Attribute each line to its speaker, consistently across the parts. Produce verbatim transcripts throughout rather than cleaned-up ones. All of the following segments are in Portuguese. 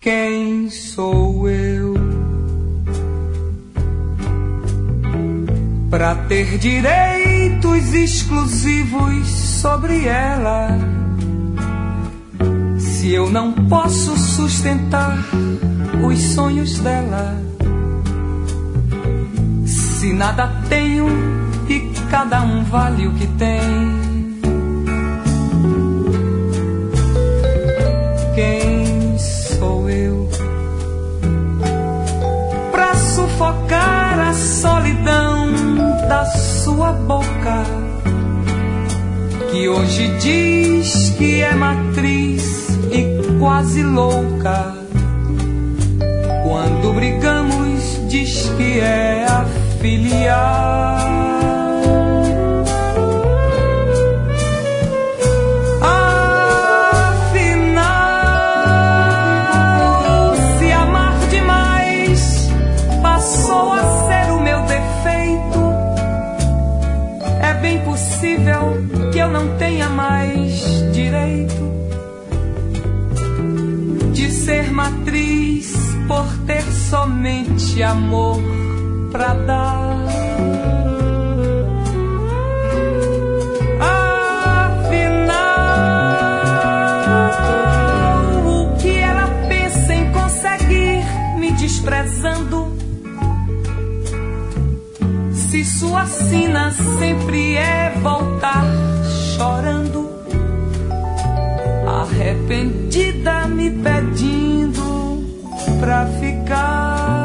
Speaker 1: Quem sou eu pra ter direitos exclusivos sobre ela, se eu não posso sustentar os sonhos dela? Se nada tenho e cada um vale o que tem. Quem sou eu pra sufocar a solidão da sua boca, que hoje diz que é matriz e quase louca? Quando brigamos diz que é a filial. Afinal, se amar demais passou a ser o meu defeito, é bem possível que eu não tenha mais direito de ser matriz por ter somente amor pra dar. Afinal, o que ela pensa em conseguir me desprezando, se sua sina sempre é voltar chorando, arrependida me pedindo pra ficar?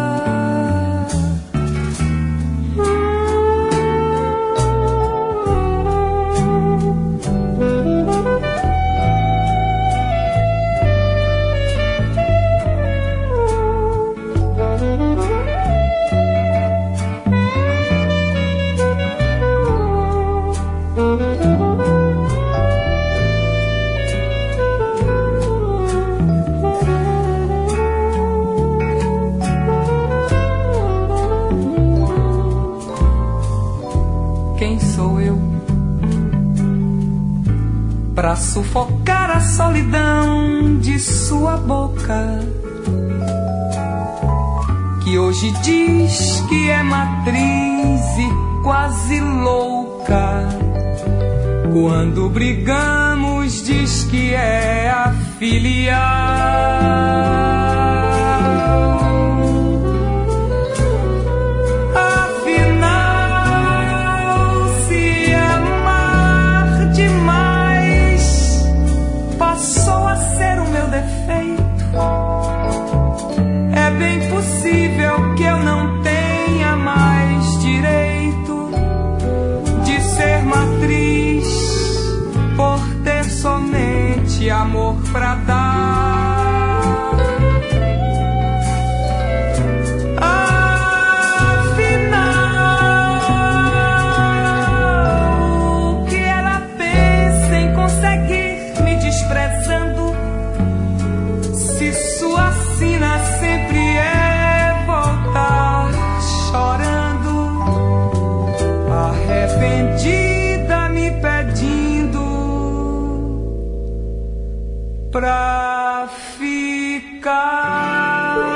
Speaker 1: Pra sufocar a solidão de sua boca, que hoje diz que é matriz e quase louca? Quando brigamos diz que é a filial. É bem possível que eu não tenha mais direito de ser matriz por ter somente amor pra dar. Afinal, o que ela pensa em conseguir me desprezando, se sua sina sempre é voltar chorando, arrependida me pedindo pra ficar?